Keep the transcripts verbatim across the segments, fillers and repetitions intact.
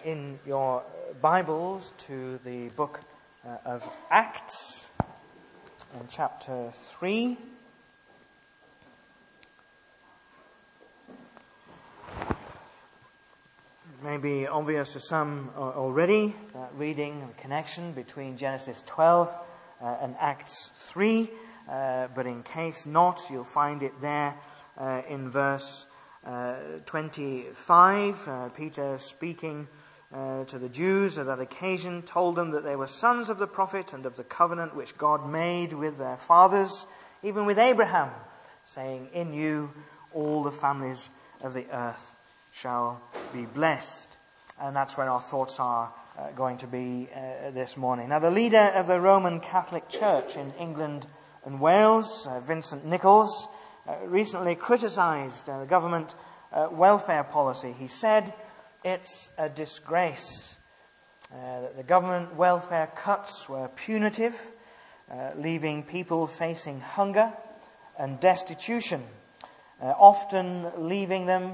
in your Bibles to the book uh, of Acts, in chapter three. It may be obvious to some already that reading and connection between Genesis twelve uh, and Acts three, uh, but in case not, you'll find it there uh, in verse uh, twenty-five. Uh, Peter speaking Uh, to the Jews at that occasion, told them that they were sons of the prophet and of the covenant which God made with their fathers, even with Abraham, saying, "In you all the families of the earth shall be blessed." And that's where our thoughts are uh, going to be uh, this morning. Now, the leader of the Roman Catholic Church in England and Wales, uh, Vincent Nichols, uh, recently criticised uh, the government uh, welfare policy. He said, "It's a disgrace uh, that the government welfare cuts were punitive, uh, leaving people facing hunger and destitution, uh, often leaving them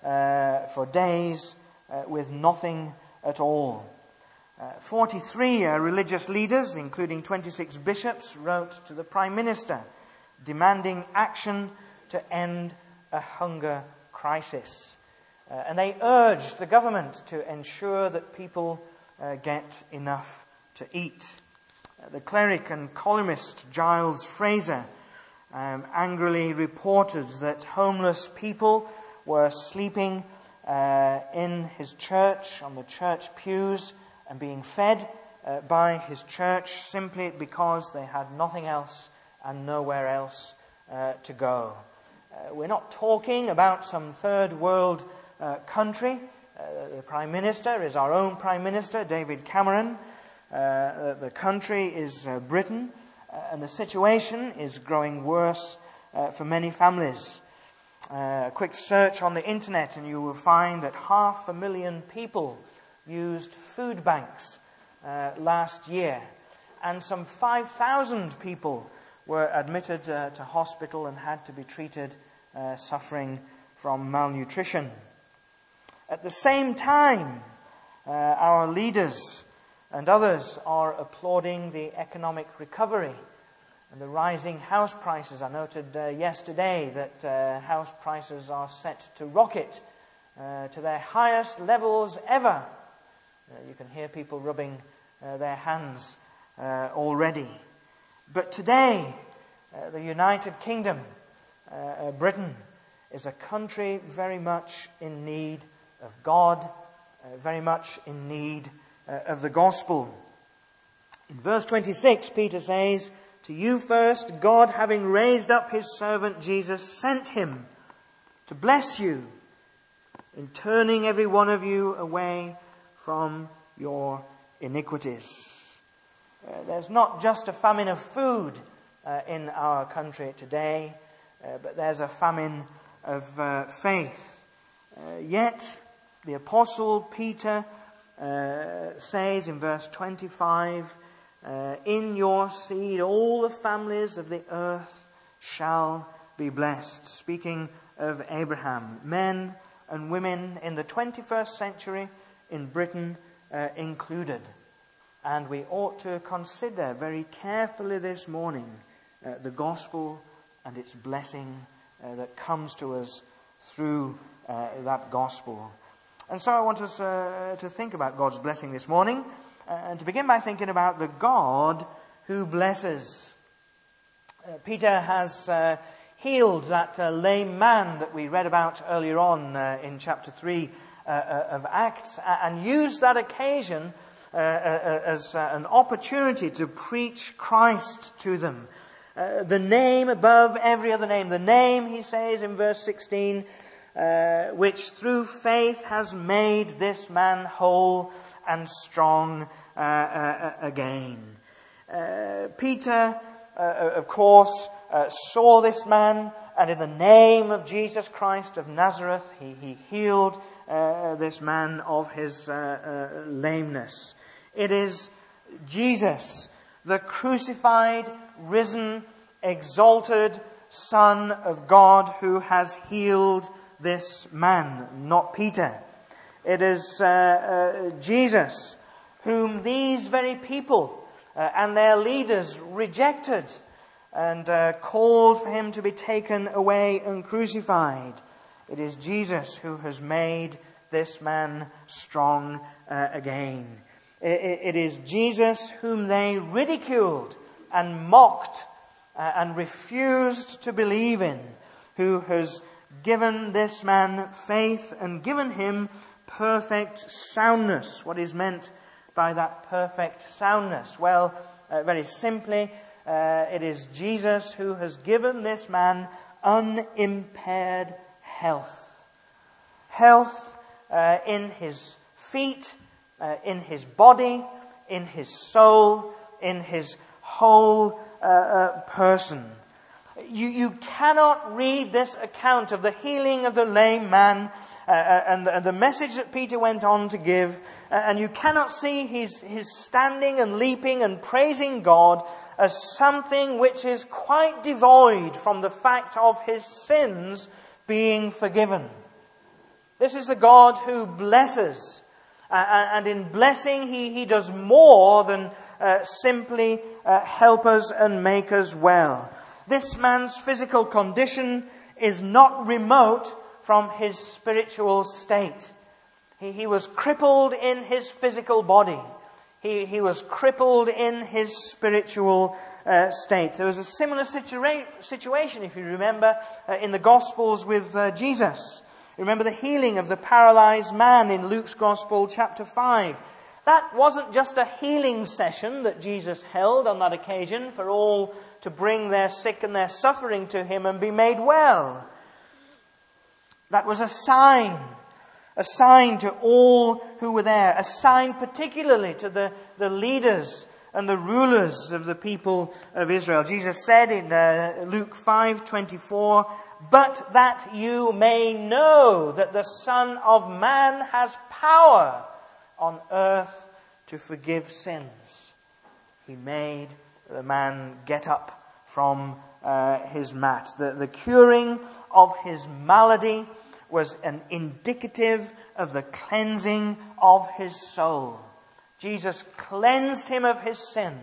uh, for days uh, with nothing at all." Uh, forty-three uh, religious leaders, including twenty-six bishops, wrote to the Prime Minister demanding action to end a hunger crisis. Uh, and they urged the government to ensure that people uh, get enough to eat. Uh, the cleric and columnist Giles Fraser um, angrily reported that homeless people were sleeping uh, in his church, on the church pews, and being fed uh, by his church simply because they had nothing else and nowhere else uh, to go. Uh, we're not talking about some third world Uh, country. Uh, the Prime Minister is our own Prime Minister, David Cameron. Uh, the country is uh, Britain, uh, and the situation is growing worse uh, for many families. Uh, a quick search on the internet and you will find that half a million people used food banks uh, last year, and some five thousand people were admitted uh, to hospital and had to be treated uh, suffering from malnutrition. At the same time, uh, our leaders and others are applauding the economic recovery and the rising house prices. I noted uh, yesterday that uh, house prices are set to rocket uh, to their highest levels ever. Uh, you can hear people rubbing uh, their hands uh, already. But today, uh, the United Kingdom, uh, uh, Britain, is a country very much in need of God, uh, very much in need uh, of the gospel. In verse twenty-six, Peter says, "To you first, God, having raised up his servant Jesus, sent him to bless you in turning every one of you away from your iniquities." Uh, there's not just a famine of food uh, in our country today, uh, but there's a famine of uh, faith. Uh, yet, the Apostle Peter uh, says in verse twenty-five, uh, "In your seed all the families of the earth shall be blessed." Speaking of Abraham, men and women in the twenty-first century, in Britain uh, included. And we ought to consider very carefully this morning uh, the gospel and its blessing uh, that comes to us through uh, that gospel. And so I want us uh, to think about God's blessing this morning, uh, and to begin by thinking about the God who blesses. Uh, Peter has uh, healed that uh, lame man that we read about earlier on uh, in chapter three uh, uh, of Acts, and used that occasion uh, uh, as uh, an opportunity to preach Christ to them. Uh, the name above every other name. The name, he says in verse sixteen, Uh, which through faith has made this man whole and strong uh, uh, again. Uh, Peter, uh, of course, uh, saw this man, and in the name of Jesus Christ of Nazareth, he, he healed uh, this man of his uh, uh, lameness. It is Jesus, the crucified, risen, exalted Son of God, who has healed this man, not Peter. It is uh, uh, Jesus whom these very people uh, and their leaders rejected and uh, called for him to be taken away and crucified. It is Jesus who has made this man strong uh, again. It, it is Jesus whom they ridiculed and mocked uh, and refused to believe in, who has given this man faith and given him perfect soundness. What is meant by that perfect soundness? Well, uh, very simply, uh, it is Jesus who has given this man unimpaired health. Health uh, in his feet, uh, in his body, in his soul, in his whole uh, uh, person. You, you cannot read this account of the healing of the lame man uh, and, and the message that Peter went on to give, uh, and you cannot see his, his standing and leaping and praising God as something which is quite devoid from the fact of his sins being forgiven. This is the God who blesses, uh, and in blessing he, he does more than uh, simply uh, help us and make us well. This man's physical condition is not remote from his spiritual state. He, he was crippled in his physical body. He, he was crippled in his spiritual uh, state. There was a similar situa- situation, if you remember, uh, in the Gospels with uh, Jesus. Remember the healing of the paralyzed man in Luke's Gospel, chapter five. That wasn't just a healing session that Jesus held on that occasion for all to bring their sick and their suffering to him and be made well. That was a sign. A sign to all who were there. A sign particularly to the, the leaders and the rulers of the people of Israel. Jesus said in uh, Luke five twenty-four, "But that you may know that the Son of Man has power on earth to forgive sins." He made the man get up from uh, his mat. The, the curing of his malady was an indicative of the cleansing of his soul. Jesus cleansed him of his sin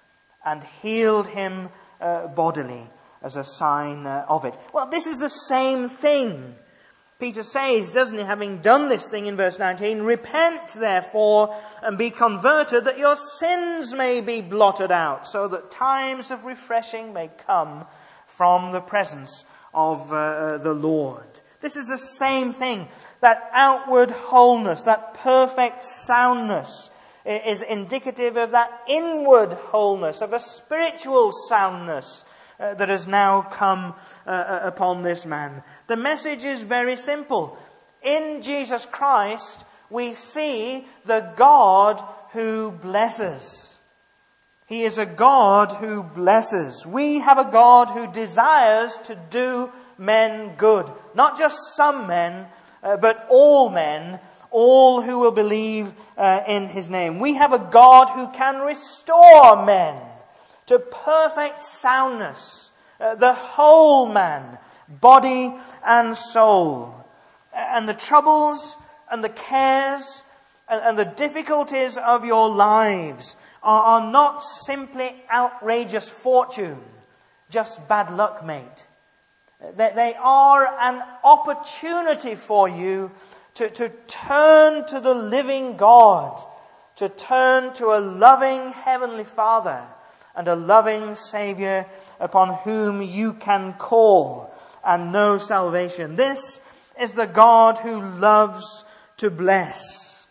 and healed him uh, bodily as a sign uh, of it. Well, this is the same thing. Peter says, doesn't he, having done this thing in verse nineteen, "Repent therefore and be converted, that your sins may be blotted out, so that times of refreshing may come from the presence of uh, the Lord." This is the same thing. That outward wholeness, that perfect soundness is indicative of that inward wholeness, of a spiritual soundness uh, that has now come uh, upon this man. The message is very simple. In Jesus Christ, we see the God who blesses. He is a God who blesses. We have a God who desires to do men good. Not just some men, uh, but all men, all who will believe uh, in His name. We have a God who can restore men to perfect soundness, uh, the whole man, body and soul. And the troubles and the cares and, and the difficulties of your lives are, are not simply outrageous fortune, just bad luck, mate. They, they are an opportunity for you to, to turn to the living God, to turn to a loving Heavenly Father and a loving Saviour upon whom you can call and know salvation. This is the God who loves to bless.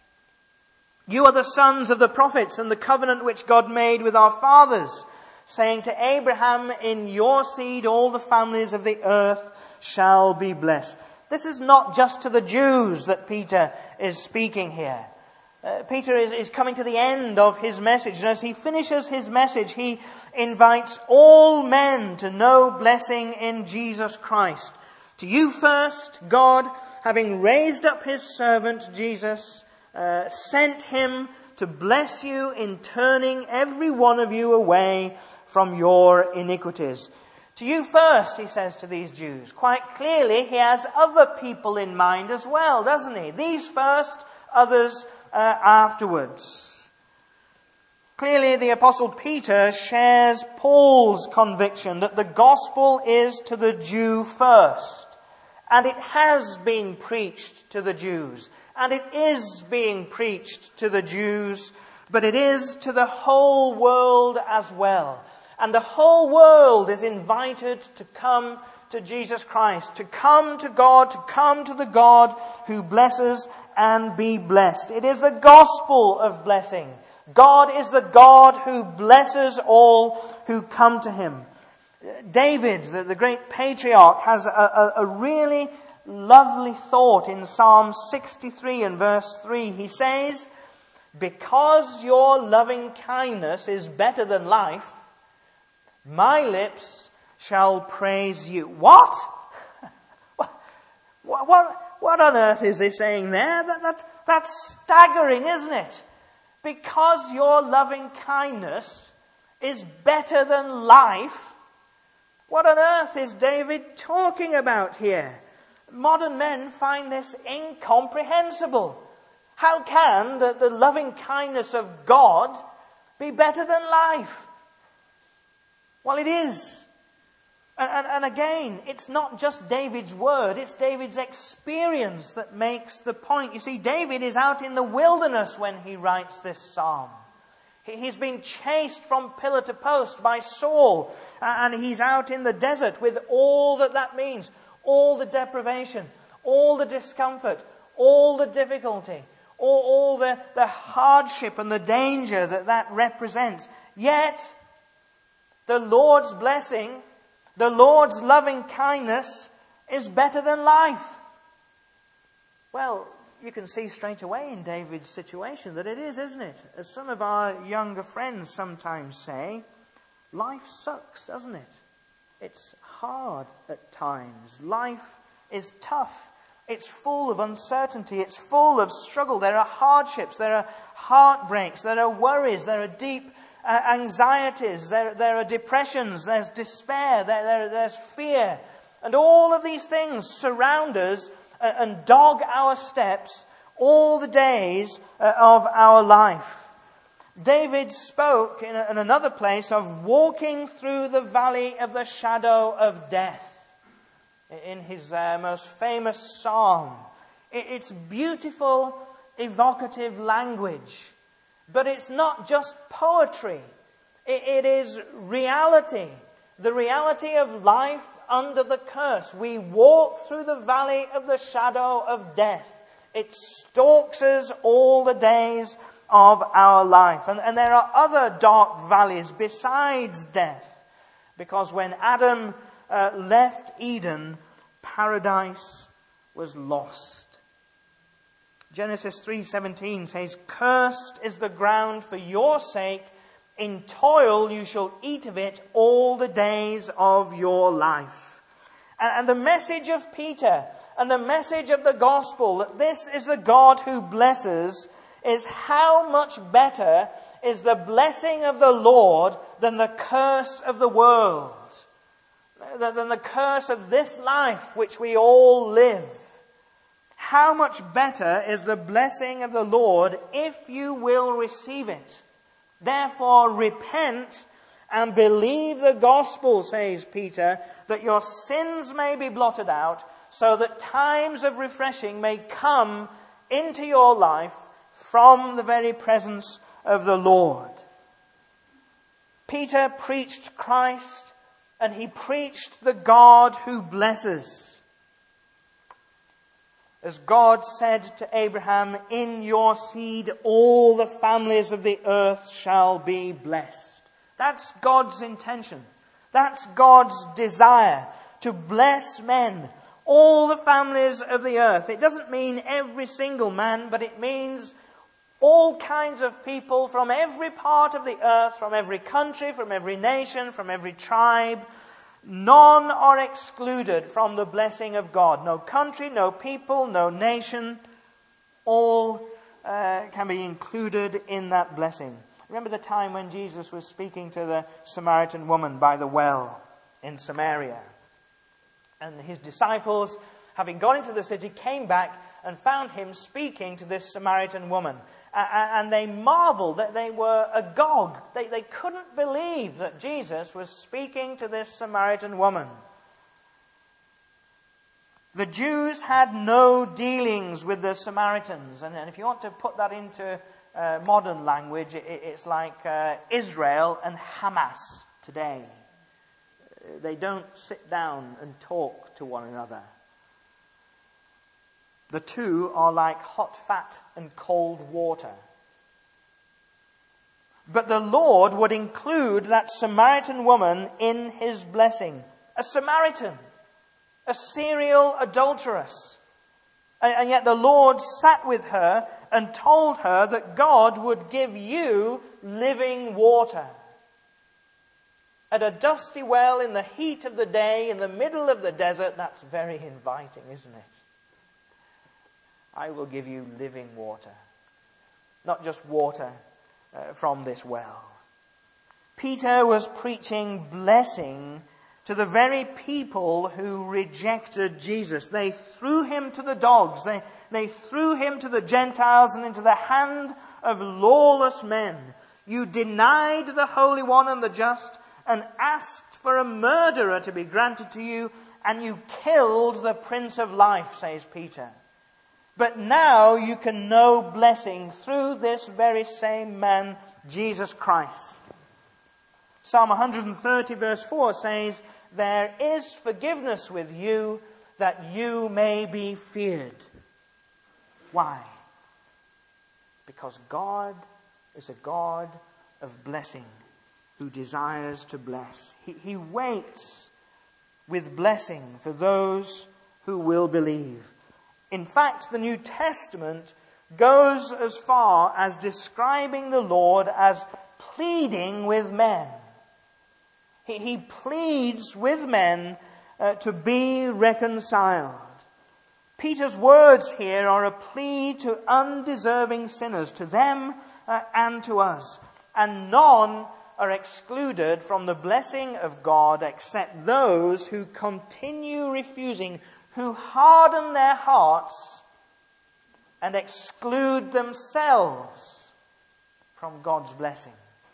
You are the sons of the prophets and the covenant which God made with our fathers, saying to Abraham, "In your seed all the families of the earth shall be blessed." This is not just to the Jews that Peter is speaking here. Uh, Peter is, is coming to the end of his message, and as he finishes his message, he invites all men to know blessing in Jesus Christ. To you first, God, having raised up His servant Jesus, uh, sent Him to bless you in turning every one of you away from your iniquities. To you first, he says to these Jews. Quite clearly, he has other people in mind as well, doesn't he? These first others uh, afterwards. Clearly, the Apostle Peter shares Paul's conviction that the gospel is to the Jew first. And it has been preached to the Jews. And it is being preached to the Jews. But it is to the whole world as well. And the whole world is invited to come to Jesus Christ, to come to God, to come to the God who blesses and be blessed. It is the gospel of blessing. God is the God who blesses all who come to him. David, the, the great patriarch, has a, a, a really lovely thought in Psalm sixty-three and verse three. He says, "Because your loving kindness is better than life, my lips shall praise you." What? what, what, what on earth is he saying there? That, that's, that's staggering, isn't it? Because your loving kindness is better than life. What on earth is David talking about here? Modern men find this incomprehensible. How can the, the loving kindness of God be better than life? Well, it is. And, and, and again, it's not just David's word, it's David's experience that makes the point. You see, David is out in the wilderness when he writes this psalm. He, he's been chased from pillar to post by Saul, and he's out in the desert with all that that means, all the deprivation, all the discomfort, all the difficulty, all, all the, the hardship and the danger that that represents. Yet, the Lord's blessing, the Lord's loving kindness is better than life. Well, you can see straight away in David's situation that it is, isn't it? As some of our younger friends sometimes say, life sucks, doesn't it? It's hard at times. Life is tough. It's full of uncertainty. It's full of struggle. There are hardships. There are heartbreaks. There are worries. There are deep Uh, anxieties, there, there are depressions, there's despair, there, there, there's fear. And all of these things surround us uh, and dog our steps all the days uh, of our life. David spoke in, a, in another place of walking through the valley of the shadow of death in his uh, most famous psalm. It, it's beautiful, evocative language. But it's not just poetry. It, it is reality. The reality of life under the curse. We walk through the valley of the shadow of death. It stalks us all the days of our life. And, and there are other dark valleys besides death. Because when Adam uh, left Eden, paradise was lost. Genesis three seventeen says, "Cursed is the ground for your sake. In toil you shall eat of it all the days of your life." And, and the message of Peter and the message of the gospel, that this is the God who blesses, is how much better is the blessing of the Lord than the curse of the world, than the curse of this life which we all live. How much better is the blessing of the Lord if you will receive it. Therefore, repent and believe the gospel, says Peter, that your sins may be blotted out, so that times of refreshing may come into your life from the very presence of the Lord. Peter preached Christ, and he preached the God who blesses. As God said to Abraham, "In your seed all the families of the earth shall be blessed." That's God's intention. That's God's desire, to bless men, all the families of the earth. It doesn't mean every single man, but it means all kinds of people from every part of the earth, from every country, from every nation, from every tribe. None are excluded from the blessing of God. No country, no people, no nation. All uh, can be included in that blessing. Remember the time when Jesus was speaking to the Samaritan woman by the well in Samaria. And his disciples, having gone into the city, came back and found him speaking to this Samaritan woman. And they marveled, that they were agog. They, they couldn't believe that Jesus was speaking to this Samaritan woman. The Jews had no dealings with the Samaritans. And, and if you want to put that into uh, modern language, it, it's like uh, Israel and Hamas today. They don't sit down and talk to one another. The two are like hot fat and cold water. But the Lord would include that Samaritan woman in his blessing. A Samaritan. A serial adulteress. And yet the Lord sat with her and told her that God would give you living water. At a dusty well in the heat of the day, in the middle of the desert, that's very inviting, isn't it? I will give you living water. Not just water uh, from this well. Peter was preaching blessing to the very people who rejected Jesus. They threw him to the dogs. They, they threw him to the Gentiles and into the hand of lawless men. You denied the Holy One and the just and asked for a murderer to be granted to you, and you killed the Prince of Life, says Peter. But now you can know blessing through this very same man, Jesus Christ. Psalm one thirty verse four says, there is forgiveness with you that you may be feared. Why? Because God is a God of blessing who desires to bless. He, he waits with blessing for those who will believe. In fact, the New Testament goes as far as describing the Lord as pleading with men. He, he pleads with men uh, to be reconciled. Peter's words here are a plea to undeserving sinners, to them uh, and to us. And none are excluded from the blessing of God except those who continue refusing, who harden their hearts and exclude themselves from God's blessing.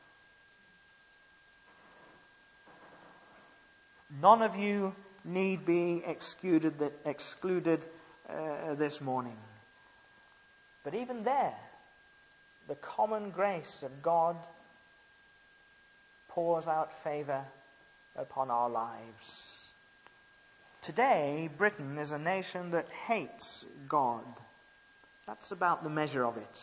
None of you need be excluded, excluded uh, this morning. But even there, the common grace of God pours out favor upon our lives. Today, Britain is a nation that hates God. That's about the measure of it.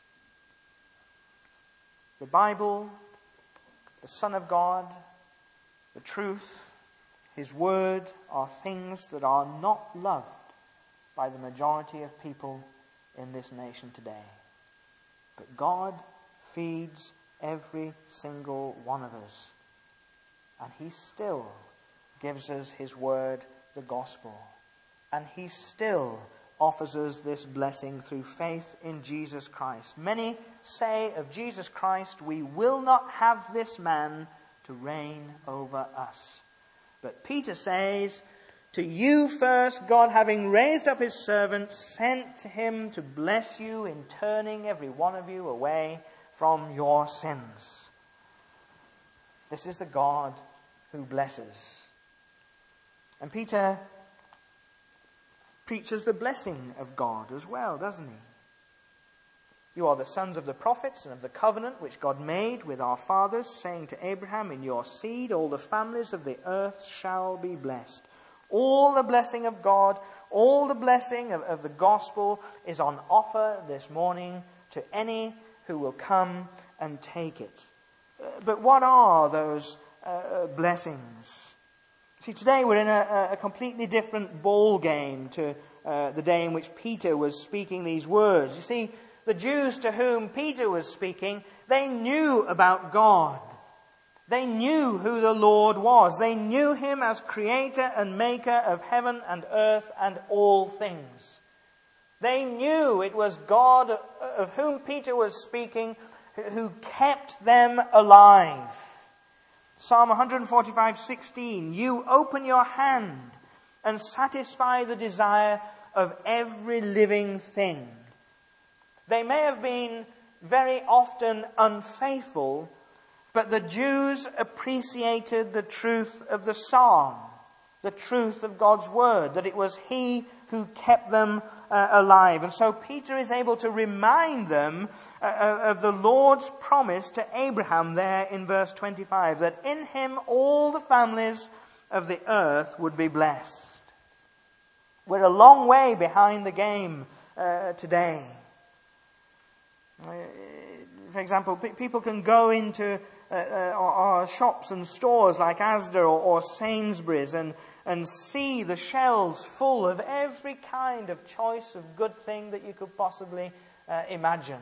The Bible, the Son of God, the truth, His Word are things that are not loved by the majority of people in this nation today. But God feeds every single one of us. And He still gives us His Word, the gospel. And He still offers us this blessing through faith in Jesus Christ. Many say of Jesus Christ, we will not have this man to reign over us. But Peter says, to you first, God, having raised up His servant, sent him to bless you in turning every one of you away from your sins. This is the God who blesses. And Peter preaches the blessing of God as well, doesn't he? You are the sons of the prophets and of the covenant which God made with our fathers, saying to Abraham, in your seed all the families of the earth shall be blessed. All the blessing of God, all the blessing of, of the gospel is on offer this morning to any who will come and take it. But what are those uh, blessings? See, today we're in a, a completely different ball game to uh, the day in which Peter was speaking these words. You see, the Jews to whom Peter was speaking, they knew about God. They knew who the Lord was. They knew Him as creator and maker of heaven and earth and all things. They knew it was God of whom Peter was speaking who kept them alive. Psalm one forty-five sixteen, you open your hand and satisfy the desire of every living thing. They may have been very often unfaithful, but the Jews appreciated the truth of the psalm, the truth of God's word, that it was He who kept them uh, alive. And so Peter is able to remind them uh, of the Lord's promise to Abraham there in verse twenty-five, that in him all the families of the earth would be blessed. We're a long way behind the game uh, today. Uh, for example, p- people can go into uh, uh, or, or shops and stores like Asda or, or Sainsbury's and and see the shelves full of every kind of choice of good thing that you could possibly uh, imagine.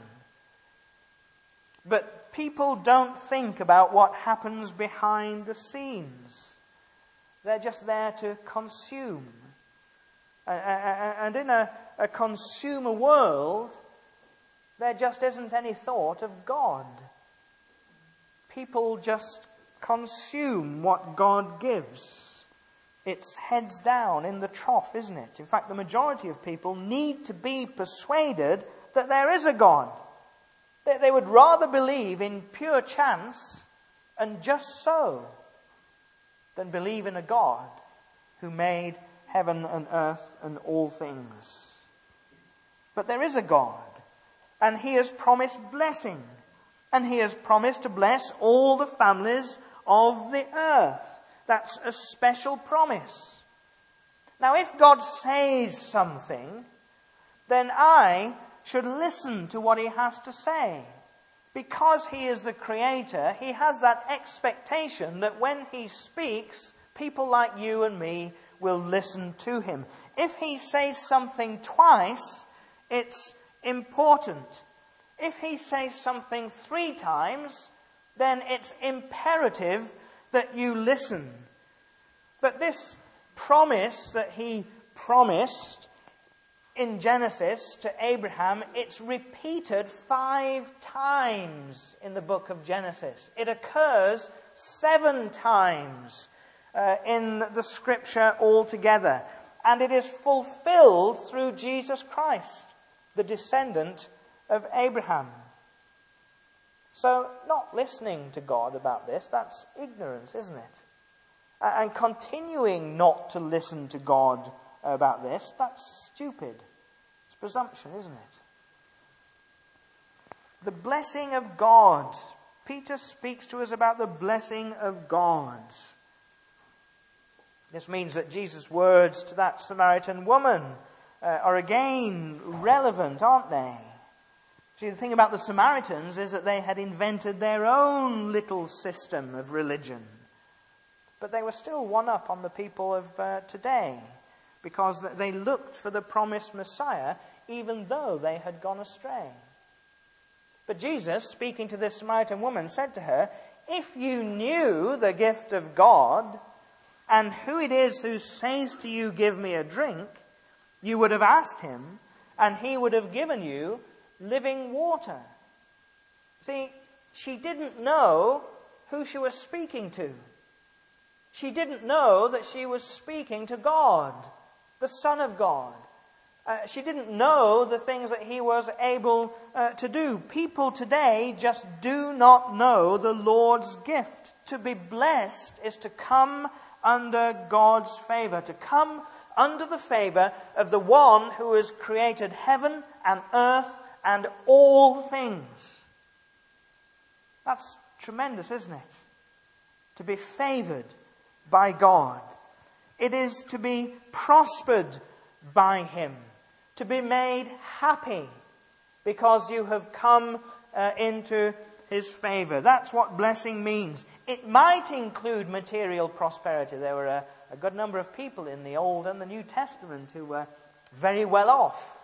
But people don't think about what happens behind the scenes. They're just there to consume. And in a, a consumer world, there just isn't any thought of God. People just consume what God gives. It's heads down in the trough, isn't it? In fact, the majority of people need to be persuaded that there is a God. They, they would rather believe in pure chance and just so than believe in a God who made heaven and earth and all things. But there is a God, and He has promised blessing, and He has promised to bless all the families of the earth. That's a special promise. Now, if God says something, then I should listen to what He has to say. Because He is the Creator, He has that expectation that when He speaks, people like you and me will listen to Him. If He says something twice, it's important. If He says something three times, then it's imperative that you listen. But this promise that He promised in Genesis to Abraham, it's repeated five times in the book of Genesis. It occurs seven times uh, in the scripture altogether. And it is fulfilled through Jesus Christ, the descendant of Abraham. So, not listening to God about this, that's ignorance, isn't it? And continuing not to listen to God about this, that's stupid. It's presumption, isn't it? The blessing of God. Peter speaks to us about the blessing of God. This means that Jesus' words to that Samaritan woman uh, are again relevant, aren't they? See, the thing about the Samaritans is that they had invented their own little system of religion. But they were still one up on the people of uh, today, because they looked for the promised Messiah even though they had gone astray. But Jesus, speaking to this Samaritan woman, said to her, "If you knew the gift of God and who it is who says to you, 'Give me a drink,' you would have asked Him, and He would have given you living water." See, she didn't know who she was speaking to. She didn't know that she was speaking to God, the Son of God. Uh, she didn't know the things that He was able uh, to do. People today just do not know the Lord's gift. To be blessed is to come under God's favor, to come under the favor of the one who has created heaven and earth and all things. That's tremendous, isn't it? To be favored by God. It is to be prospered by Him. To be made happy because you have come uh, into His favor. That's what blessing means. It might include material prosperity. There were a, a good number of people in the Old and the New Testament who were very well off.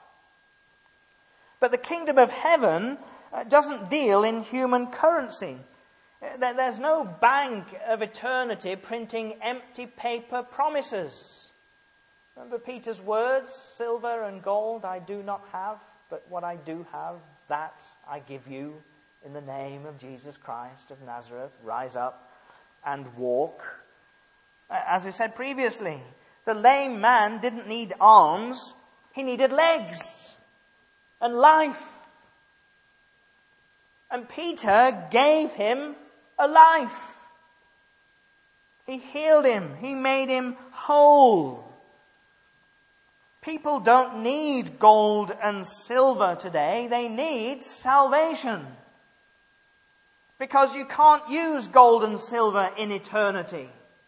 But the kingdom of heaven uh, doesn't deal in human currency. Uh, there's no bank of eternity printing empty paper promises. Remember Peter's words, "Silver and gold I do not have, but what I do have, that I give you. In the name of Jesus Christ of Nazareth, rise up and walk." As we said previously, the lame man didn't need arms He needed legs and life. And Peter gave him a life. He healed him. He made him whole. People don't need gold and silver today. They need salvation. Because you can't use gold and silver in eternity.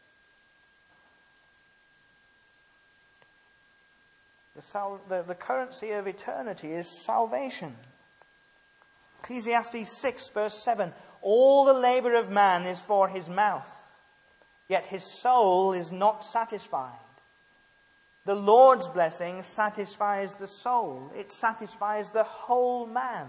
The, sal- the, the currency of eternity is salvation. Ecclesiastes six verse seven. All the labor of man is for his mouth, yet his soul is not satisfied. The Lord's blessing satisfies the soul. It satisfies the whole man.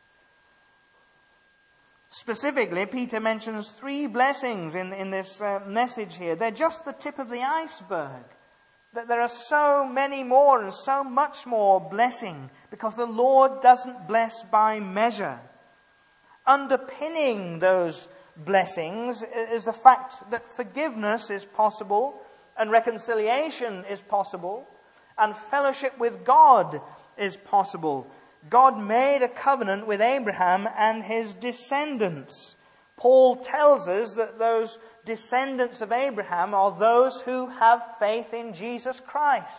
Specifically, Peter mentions three blessings in, in this uh, message here. They're just the tip of the iceberg. That there are so many more and so much more blessing because the Lord doesn't bless by measure. Underpinning those blessings is the fact that forgiveness is possible and reconciliation is possible and fellowship with God is possible. God made a covenant with Abraham and his descendants. Paul tells us that those descendants of Abraham are those who have faith in Jesus Christ.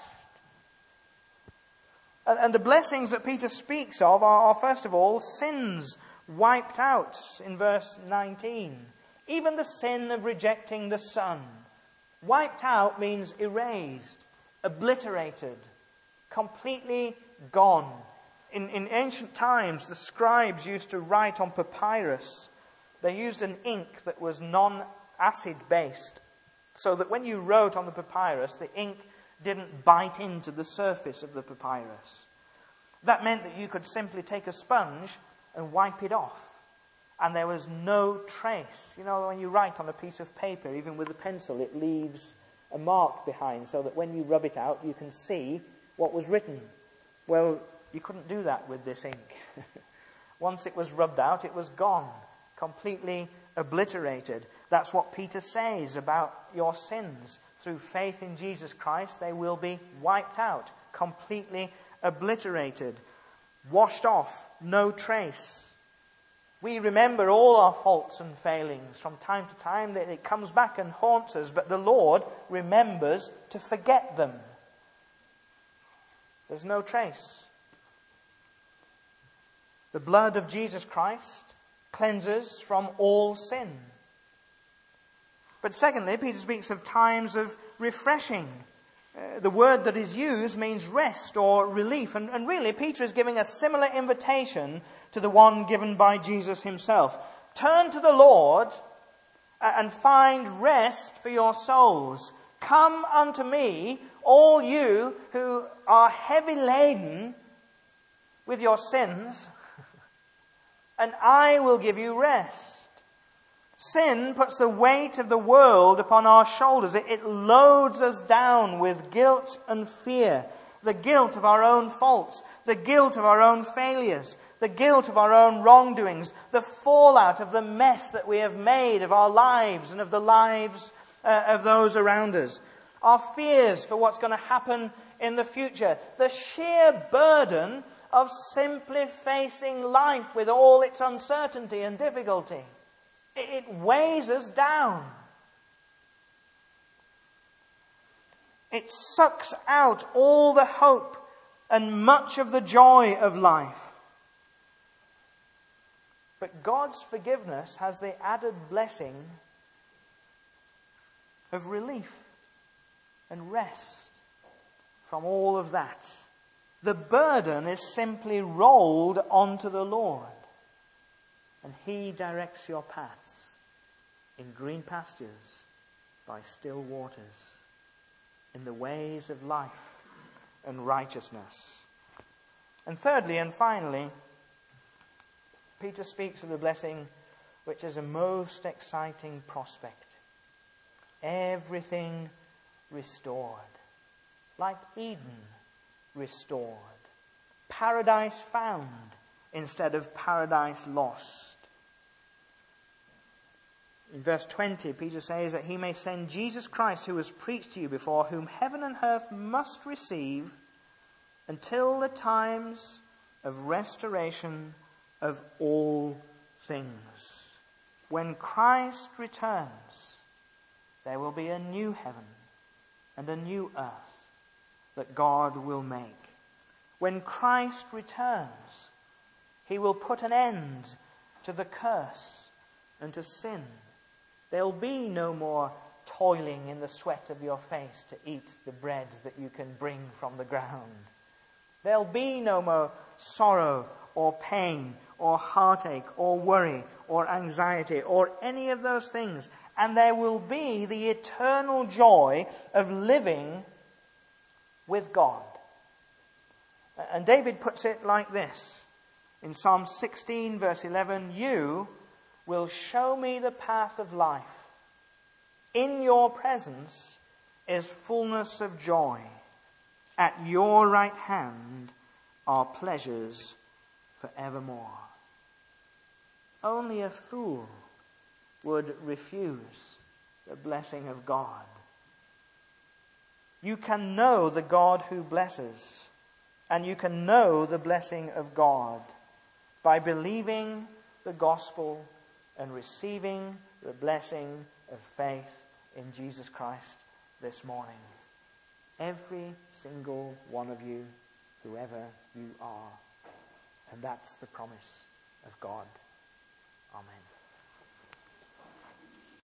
And, and the blessings that Peter speaks of are, are, first of all, sins wiped out in verse nineteen. Even the sin of rejecting the Son. Wiped out means erased, obliterated, completely gone. In, in ancient times, the scribes used to write on papyrus. They used an ink that was non-acid based, so that when you wrote on the papyrus, the ink didn't bite into the surface of the papyrus. That meant that you could simply take a sponge and wipe it off. And there was no trace. You know, when you write on a piece of paper, even with a pencil, it leaves a mark behind so that when you rub it out, you can see what was written. Well, you couldn't do that with this ink. Once it was rubbed out, it was gone, completely obliterated. That's what Peter says about your sins. Through faith in Jesus Christ, they will be wiped out, completely obliterated, washed off, no trace. We remember all our faults and failings from time to time. It comes back and haunts us, but the Lord remembers to forget them. There's no trace. The blood of Jesus Christ cleanses from all sin. But secondly, Peter speaks of times of refreshing. Uh, the word that is used means rest or relief. And, and really, Peter is giving a similar invitation to the one given by Jesus himself. Turn to the Lord and find rest for your souls. Come unto me, all you who are heavy laden with your sins, and I will give you rest. Sin puts the weight of the world upon our shoulders. It, it loads us down with guilt and fear. The guilt of our own faults, the guilt of our own failures, the guilt of our own wrongdoings, the fallout of the mess that we have made of our lives and of the lives uh, of those around us. Our fears for what's going to happen in the future. The sheer burden of simply facing life with all its uncertainty and difficulty. It, it weighs us down. It sucks out all the hope and much of the joy of life. But God's forgiveness has the added blessing of relief and rest from all of that. The burden is simply rolled onto the Lord, and He directs your paths in green pastures, by still waters, in the ways of life and righteousness. And thirdly and finally, Peter speaks of the blessing which is a most exciting prospect. Everything restored. Like Eden restored. Paradise found instead of paradise lost. In verse twenty, Peter says that he may send Jesus Christ, who was preached to you before, whom heaven and earth must receive until the times of restoration of all things. When Christ returns, there will be a new heaven and a new earth that God will make. When Christ returns, he will put an end to the curse and to sin. There'll be no more toiling in the sweat of your face to eat the bread that you can bring from the ground. There'll be no more sorrow or pain or heartache or worry or anxiety or any of those things. And there will be the eternal joy of living with God. And David puts it like this in Psalm sixteen, verse eleven, "You will show me the path of life. In your presence is fullness of joy. At your right hand are pleasures forevermore." Only a fool would refuse the blessing of God. You can know the God who blesses, and you can know the blessing of God by believing the gospel and receiving the blessing of faith in Jesus Christ this morning. Every single one of you, whoever you are. And that's the promise of God. Amen.